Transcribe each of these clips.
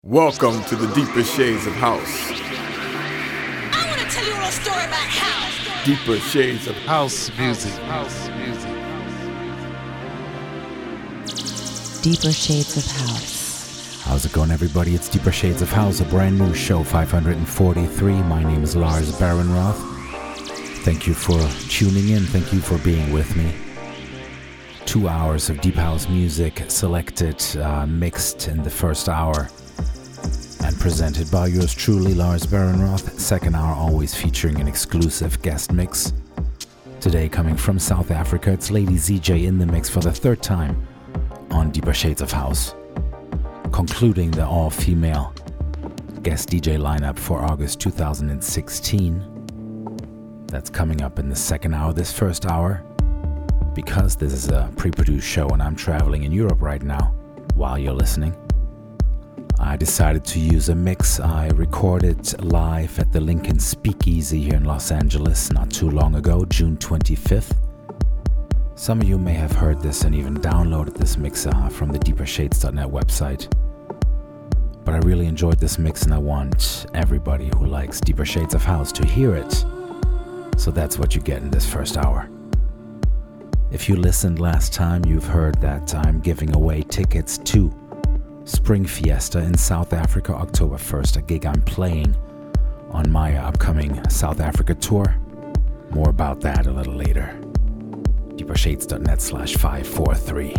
Welcome to the deeper shades of house. I want to tell you a little story about house. Deeper shades of House music. Deeper Shades of House. How's it going, everybody? It's Deeper Shades of House, a brand new show 543. My name is Lars Barenroth. Thank you for tuning in. Thank you for being with me. 2 hours of deep house music selected, mixed in the first hour, and presented by yours truly, Lars Barenroth. Second hour always featuring an exclusive guest mix. Today coming from South Africa, it's Lady ZJ in the mix for the third time on Deeper Shades of House, concluding the all-female guest DJ lineup for August 2016. That's coming up in the second hour. This first hour, because this is a pre-produced show and I'm traveling in Europe right now while you're listening, I decided to use a mix I recorded live at the Lincoln Speakeasy here in Los Angeles not too long ago, June 25th. Some of you may have heard this and even downloaded this mix from the deepershades.net website. But I really enjoyed this mix and I want everybody who likes Deeper Shades of House to hear it. So that's what you get in this first hour. If you listened last time, you've heard that I'm giving away tickets to Spring Fiesta in South Africa, October 1st, a gig I'm playing on my upcoming South Africa tour. More about that a little later. deepershades.net/543.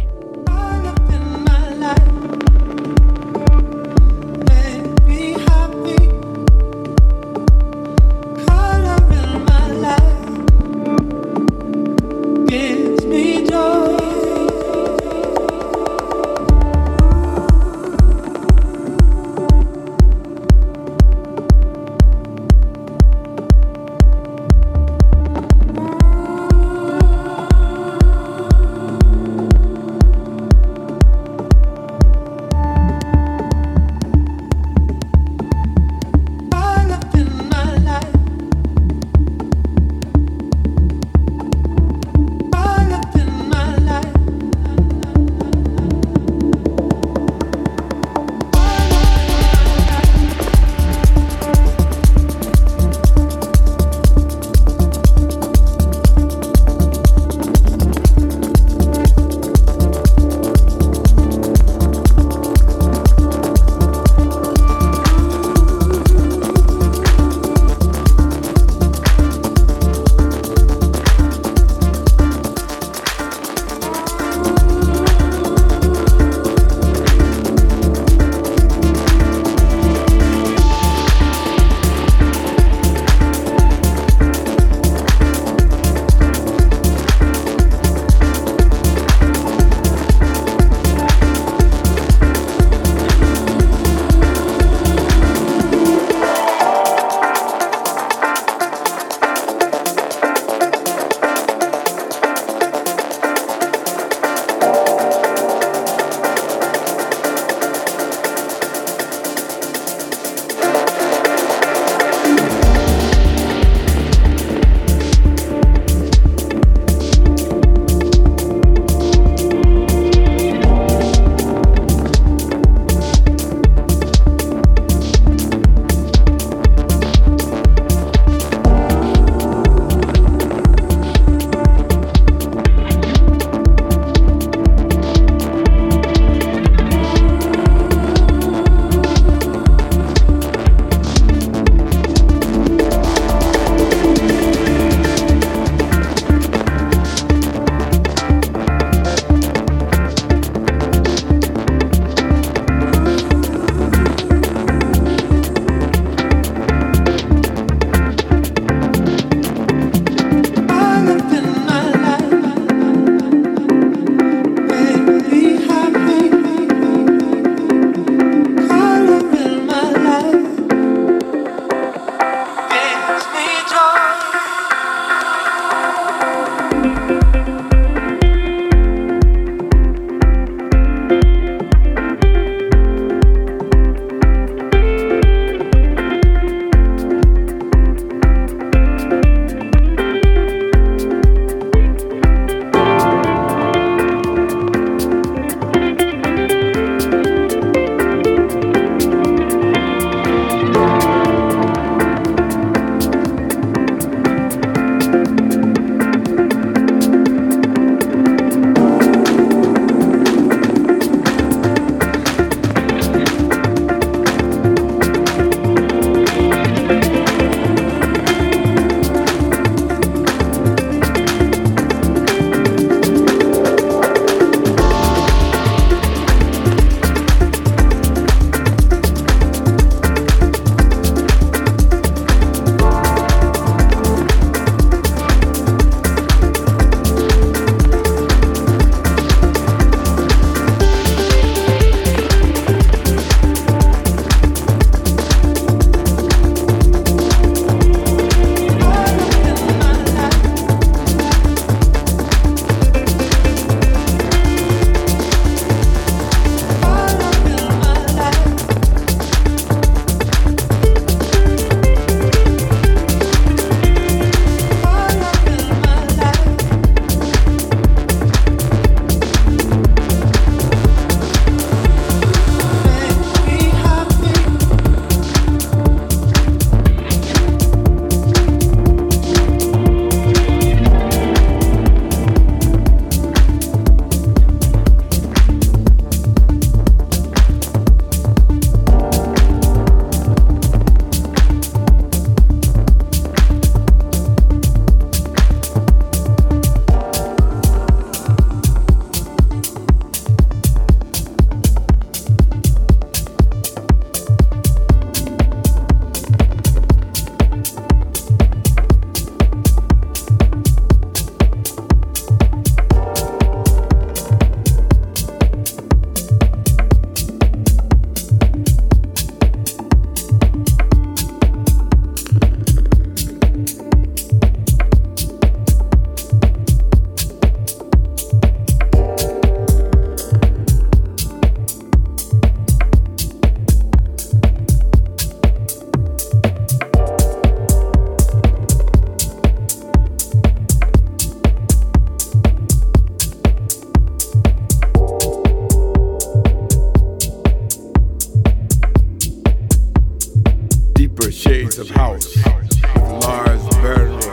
Shades of House with Lars Baron.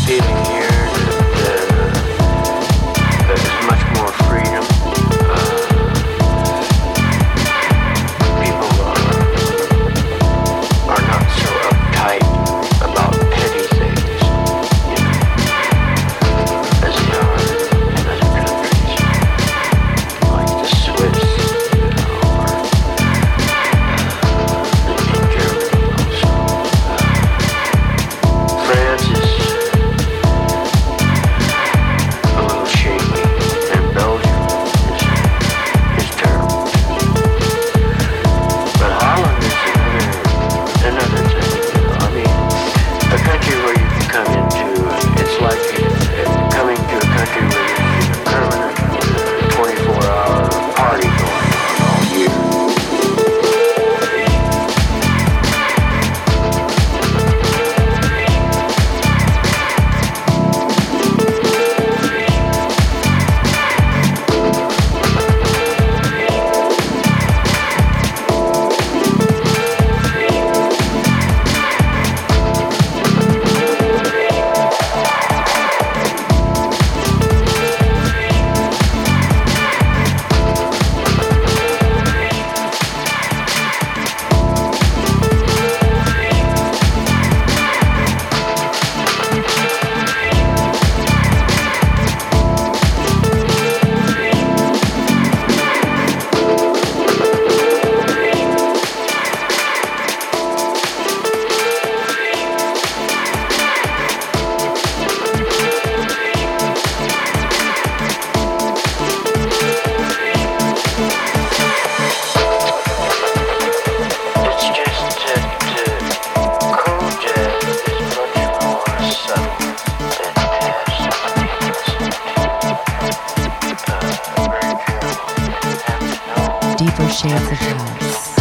Deeper Shades of House.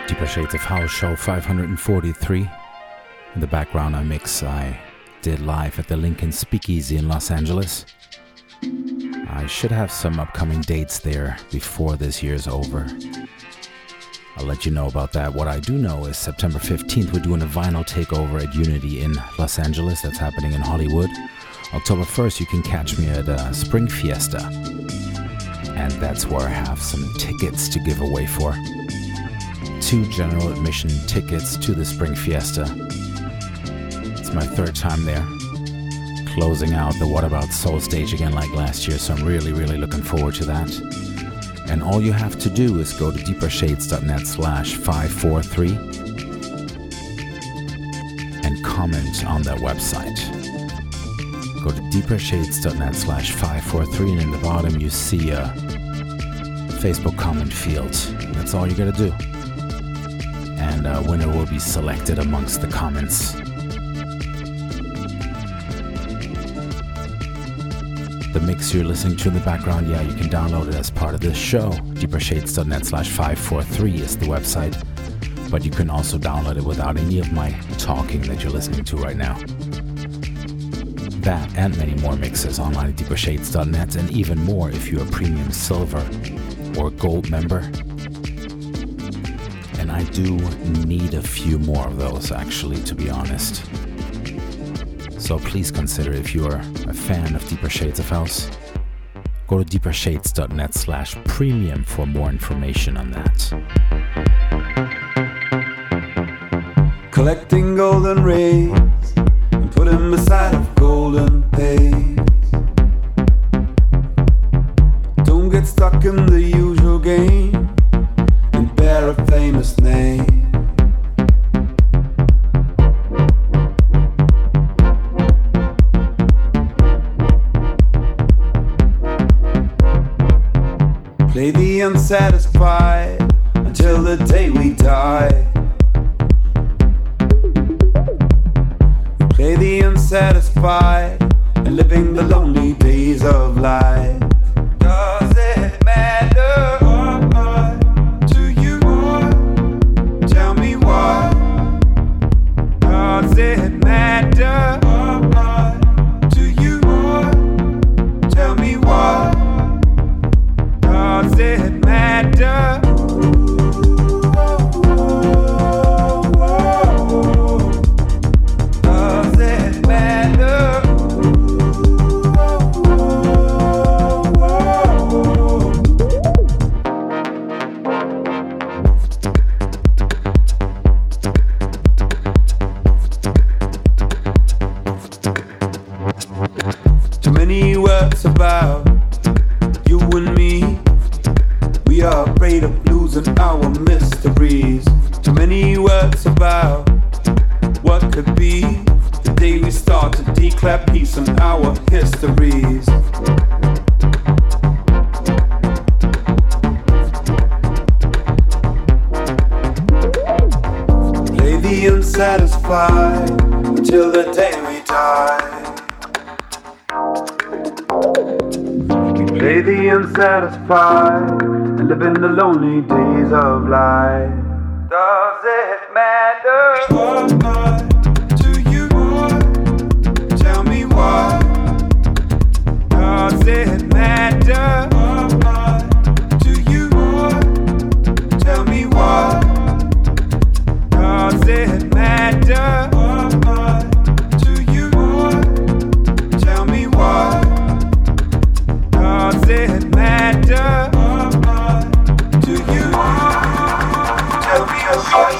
Deeper Shades of House, show 543. In the background, a mix I did live at the Lincoln Speakeasy in Los Angeles. I should have some upcoming dates there before this year's over. I'll let you know about that. What I do know is September 15th, we're doing a vinyl takeover at Unity in Los Angeles. That's happening in Hollywood. October 1st, you can catch me at Spring Fiesta. And that's where I have some tickets to give away for. 2 general admission tickets to the Spring Fiesta. It's my 3rd time there. Closing out the What About Soul stage again like last year, so I'm really looking forward to that. And all you have to do is go to deepershades.net/543 and comment on that website. Go to deepershades.net/543 and in the bottom you see a Facebook comment field. That's all you gotta do. And a winner will be selected amongst the comments. The mix you're listening to in the background, yeah, you can download it as part of this show. deepershades.net/543 is the website. But you can also download it without any of my talking that you're listening to right now. That and many more mixes online at deepershades.net, and even more if you're a premium silver or gold member. And I do need a few more of those, actually, to be honest. So please consider, if you are a fan of Deeper Shades of House, go to deepershades.net/premium for more information on that. Collecting golden rays and put them beside of golden pace. Don't get stuck in the usual game and bear a famous name. Play the unsatisfied until the day we die. We play the unsatisfied and living the lonely days of life. Does it matter to you? Tell me why. Does it matter to you? Tell me why. Does it matter? Does it matter? Too many words about you and me. We are afraid of losing our mysteries. Too many words about what could be. The day we start to declare peace in our histories. Play the unsatisfied until the day we die. Play the unsatisfied and live in the lonely days of life. Does it matter to you? Tell me why. Does it matter to you? Tell me why. Does it matter to you? Tell me why. Does it matter to you? Tell me why.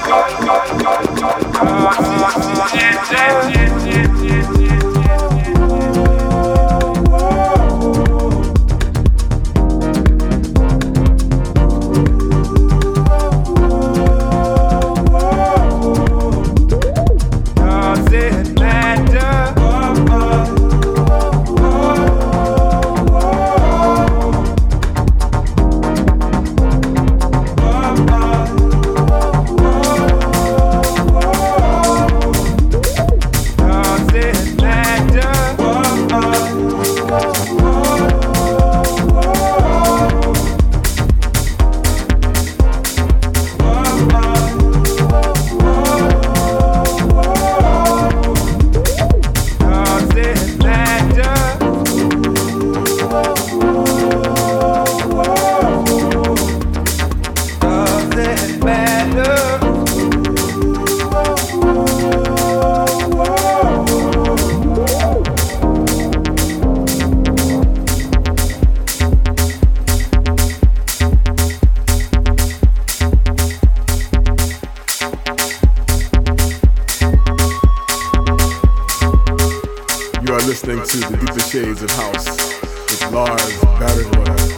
listening to The Deeper Shades of House with Lars Barrenworth.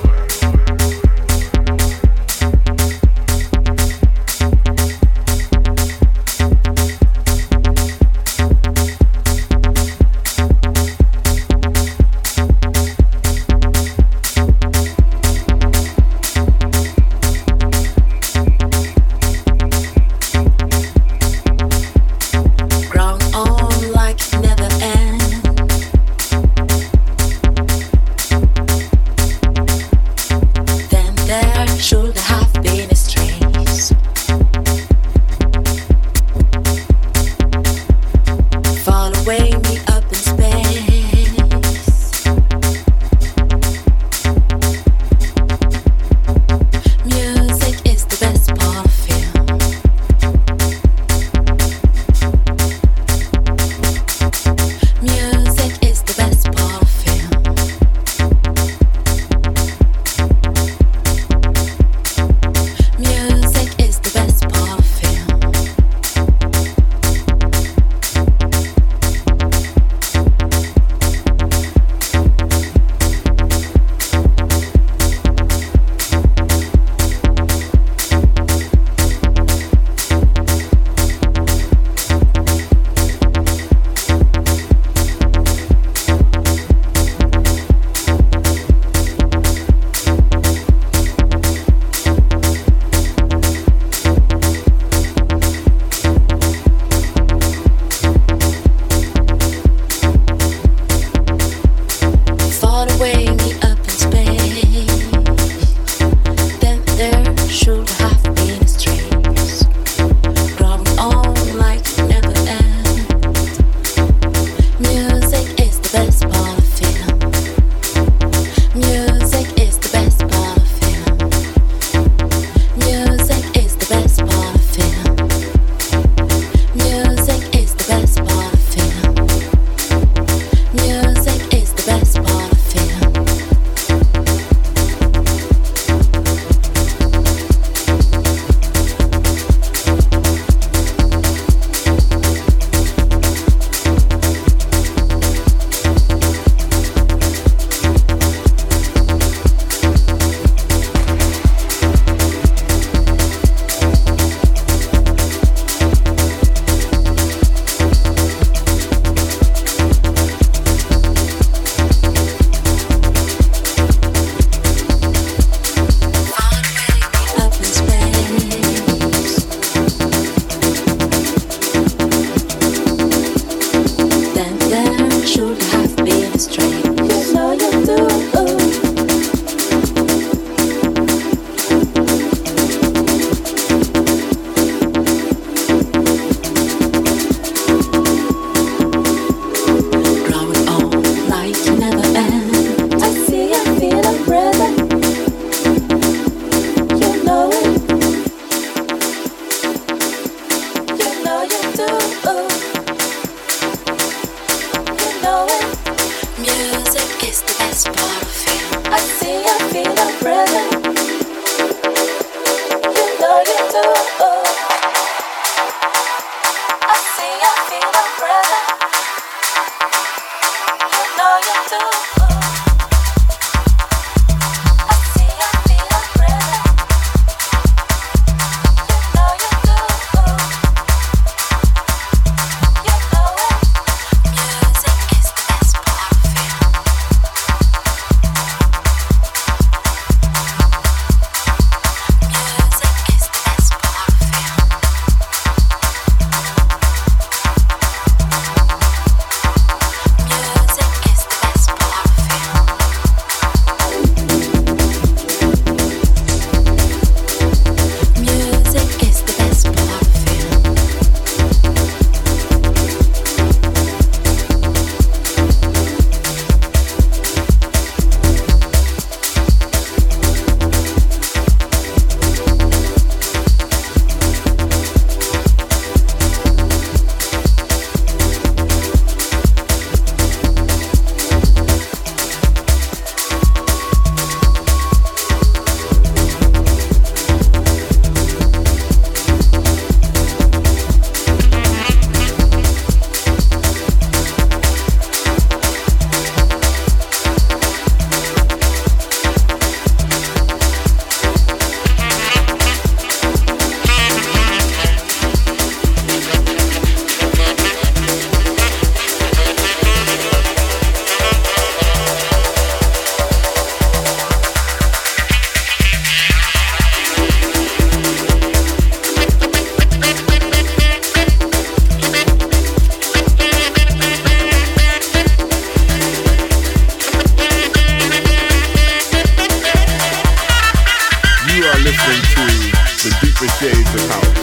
deeper shades of house.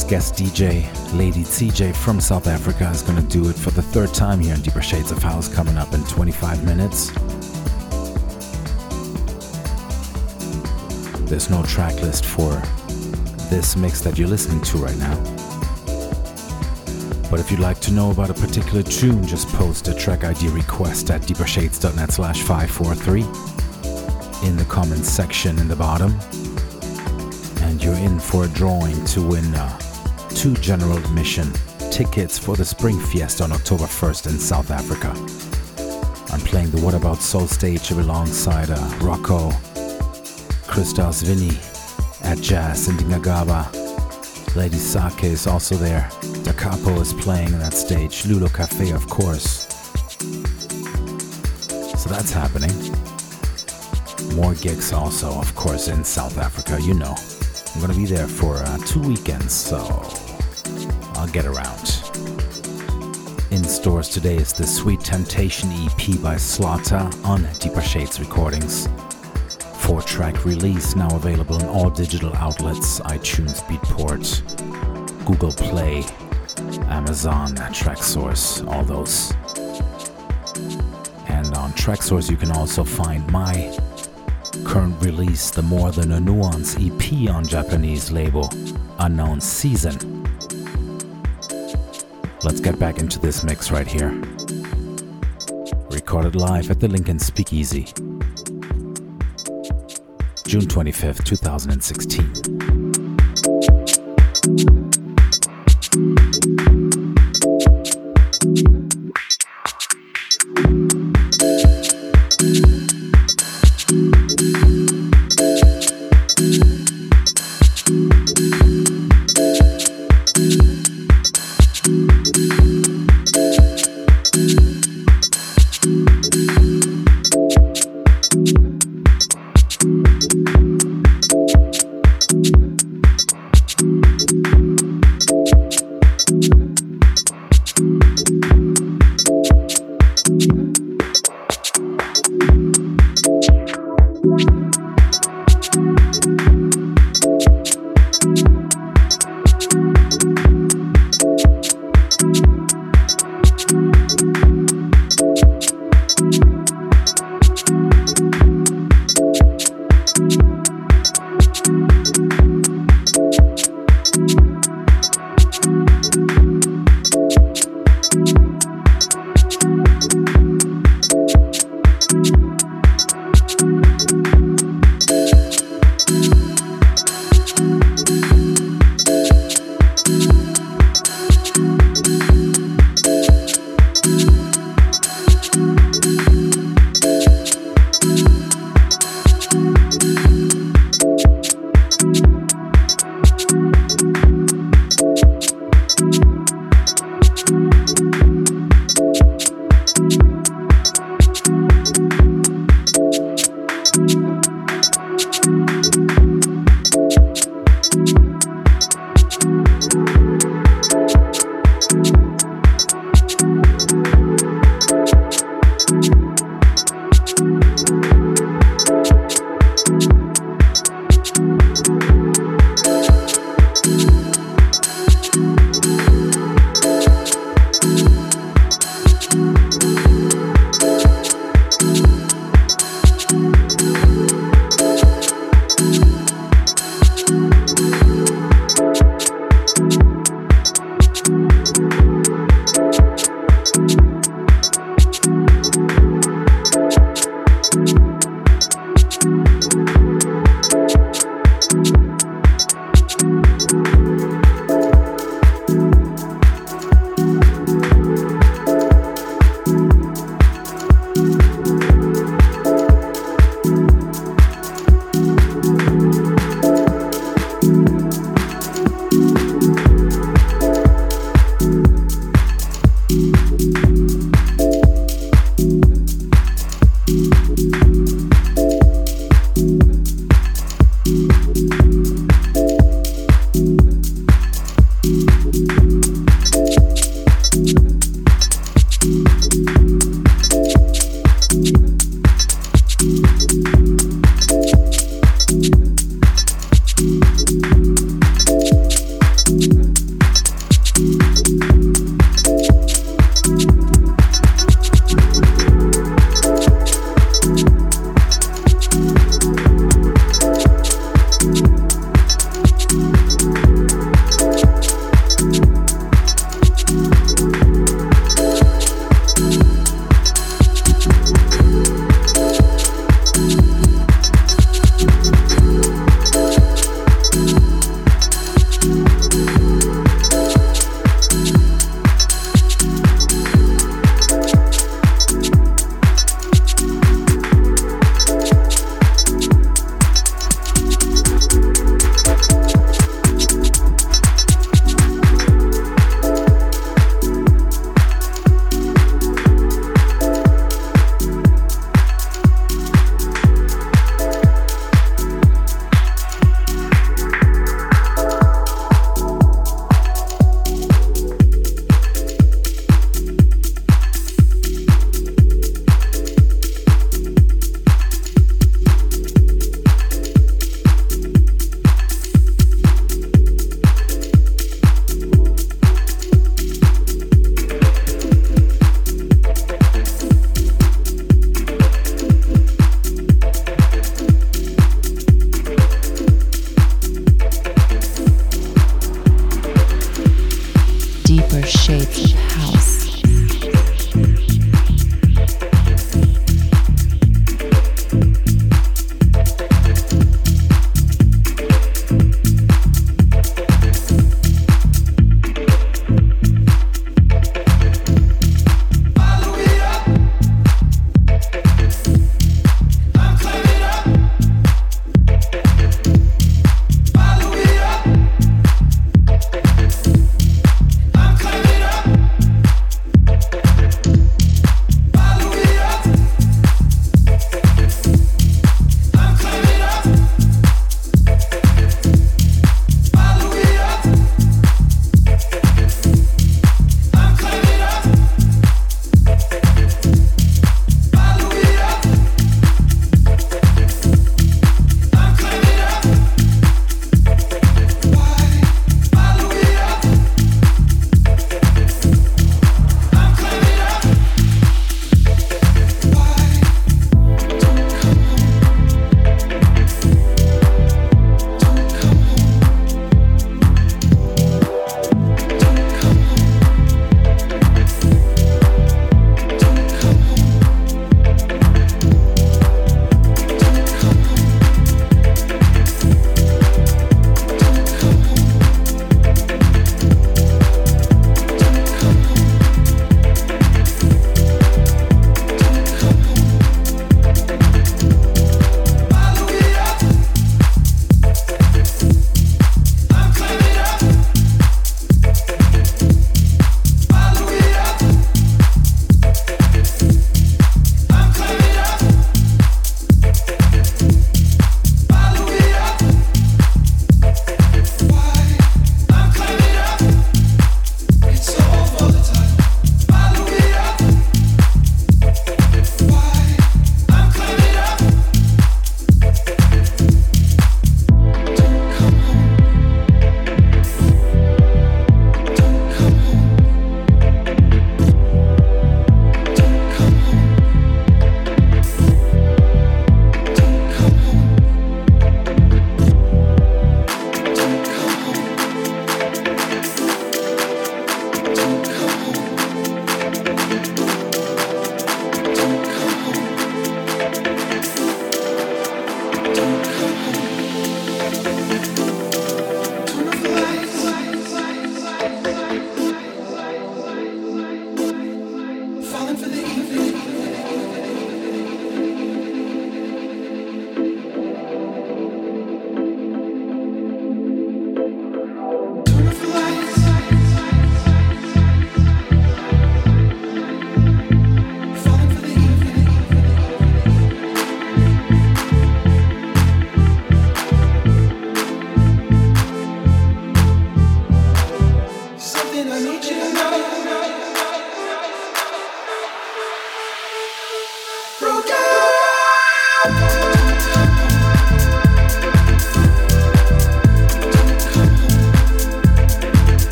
Today's guest DJ, Lady TJ from South Africa, is going to do it for the third time here in Deeper Shades of House, coming up in 25 minutes. There's no track list for this mix that you're listening to right now. But if you'd like to know about a particular tune, just post a track ID request at deepershades.net/543 in the comments section in the bottom. And you're in for a drawing to win 2 general admission tickets for the Spring Fiesta on October 1st in South Africa. I'm playing the What About Soul stage alongside Rocco, Christos Vinny at Jazz in Dingagaba. Lady Sake is also there. Da Capo is playing on that stage. Lulo Cafe, of course. So that's happening. More gigs also, of course, in South Africa, you know. I'm gonna be there for 2 weekends, so I'll get around. In stores today is the Sweet Temptation EP by Slaughter on Deeper Shades Recordings. 4-track release now available on all digital outlets, iTunes, Beatport, Google Play, Amazon, Traxsource, all those. And on Traxsource you can also find my current release, the More Than a Nuance EP on Japanese label Unknown Season. Let's get back into this mix right here. Recorded live at the Lincoln Speakeasy, June 25th, 2016.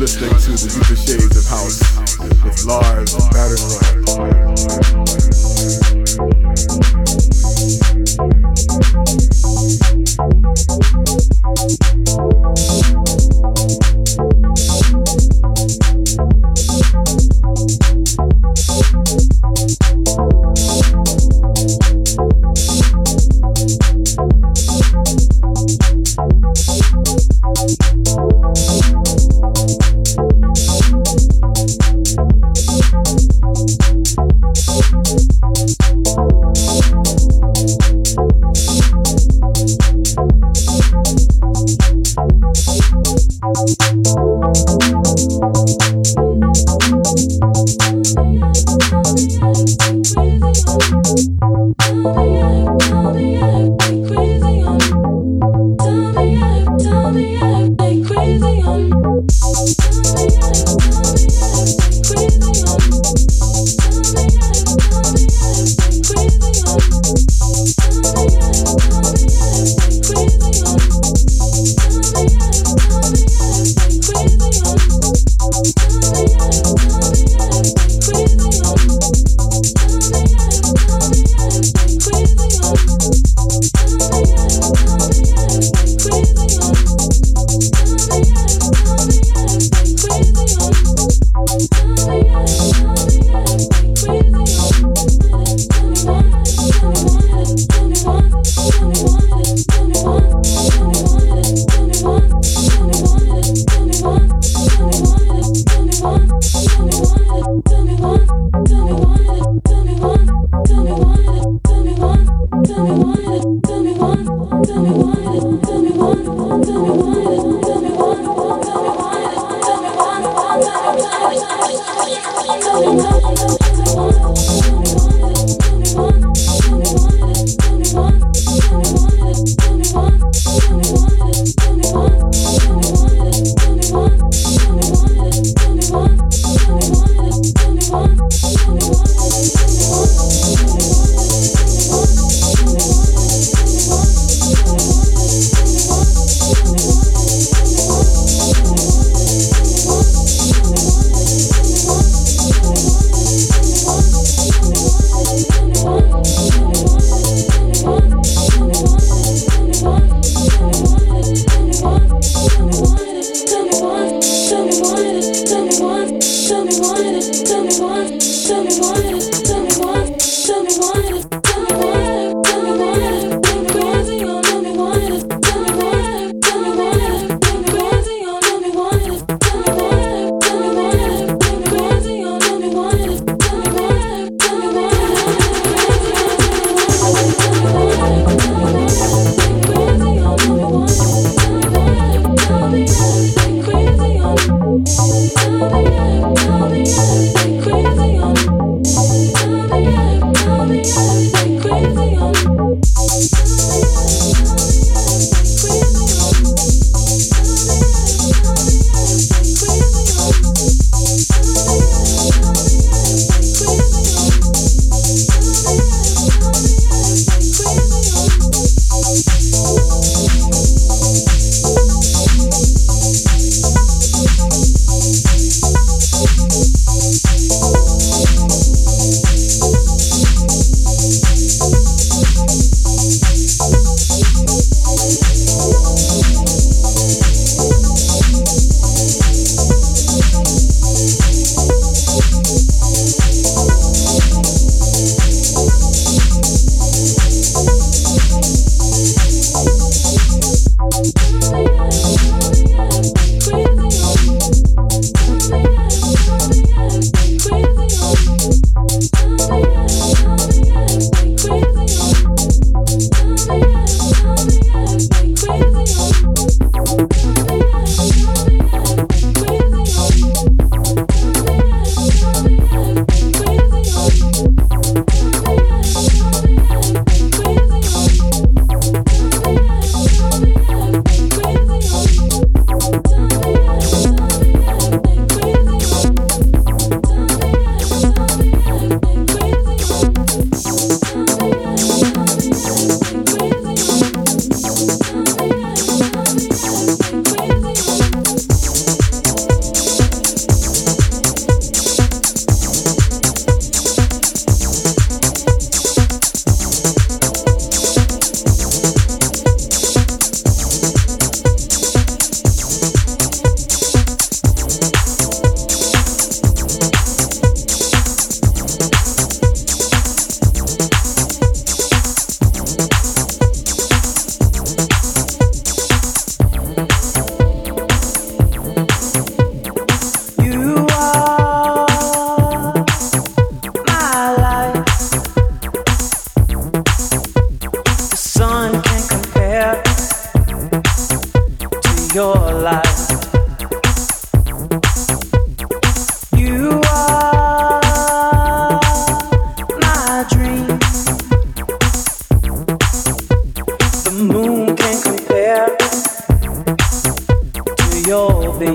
listening to the Deeper Shades of House with Lars Crazy on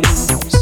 beams.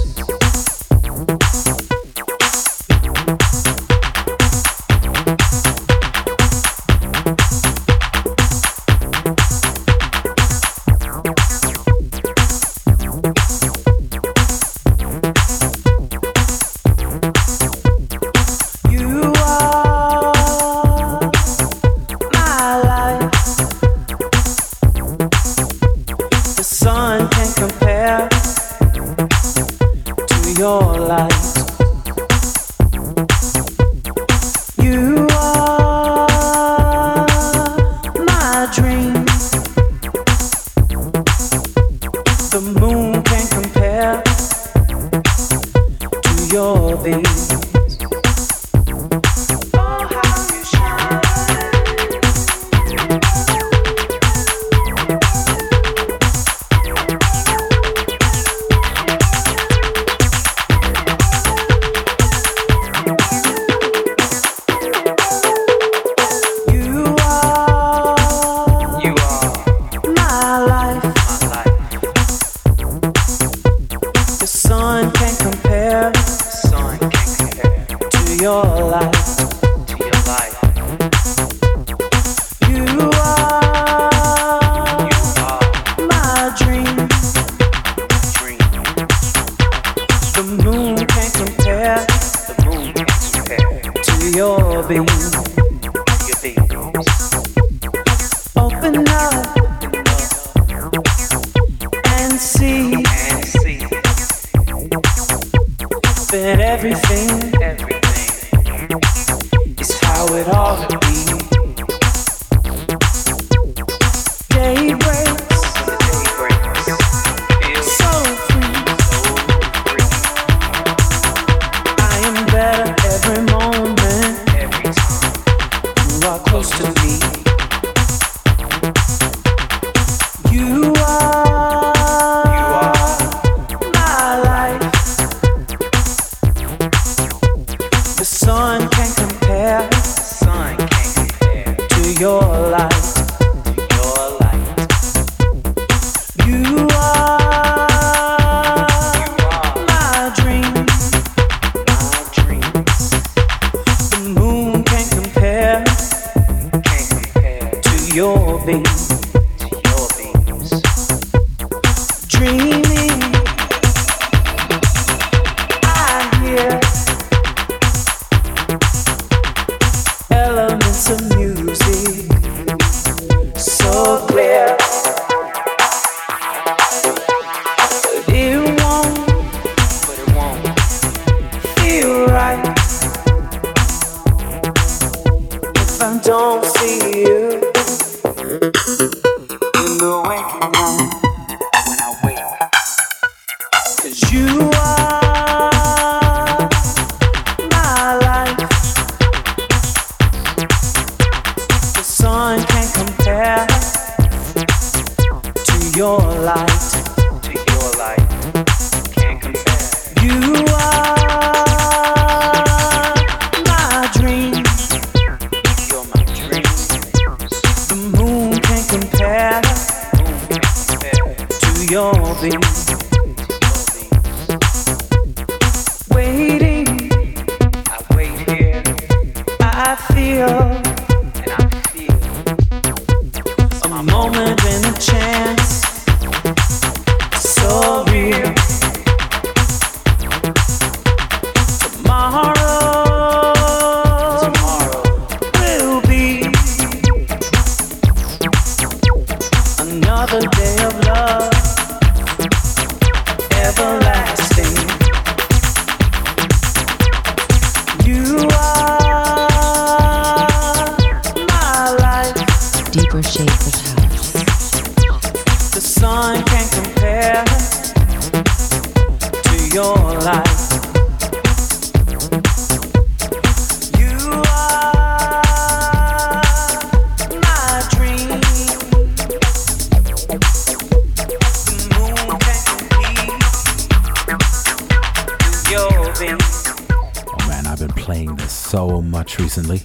Recently.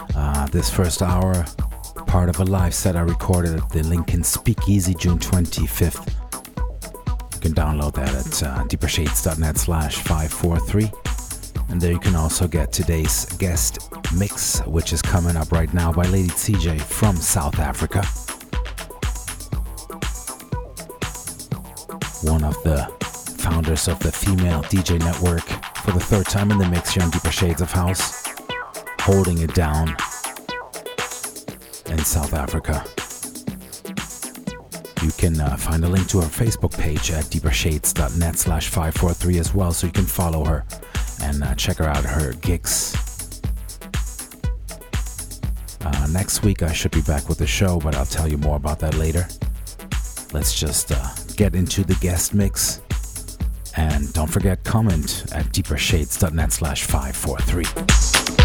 This first hour, part of a live set I recorded at the Lincoln Speakeasy June 25th. You can download that at deepershades.net/543. And there you can also get today's guest mix, which is coming up right now by Lady CJ from South Africa. One of the founders of the Female DJ Network, for the third time in the mix here on Deeper Shades of House, holding it down in South Africa. You can find a link to her Facebook page at deepershades.net/543 as well, so you can follow her and check her out, her gigs. Next week I should be back with the show, but I'll tell you more about that later. Let's just get into the guest mix. And don't forget, comment at deepershades.net/543.